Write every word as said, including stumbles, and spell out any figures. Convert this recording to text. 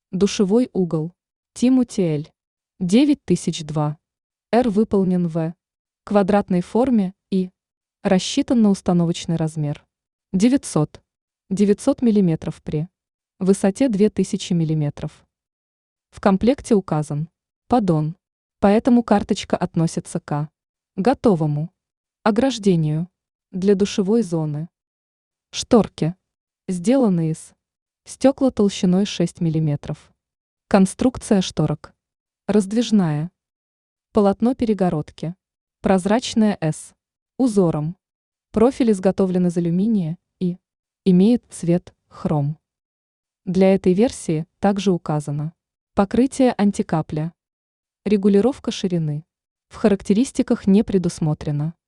Душевой угол. Тимути Л. девять тысяч два. R выполнен в квадратной форме и рассчитан на установочный размер девятьсот миллиметров при высоте две тысячи миллиметров. В комплекте указан поддон, поэтому карточка относится к готовому ограждению для душевой зоны. Шторки сделаны из стекла толщиной шесть миллиметров. Конструкция шторок раздвижная. Полотно перегородки прозрачное с узором. Профиль изготовлен из алюминия и имеет цвет хром. Для этой версии также указано покрытие антикапля. Регулировка ширины в характеристиках не предусмотрена.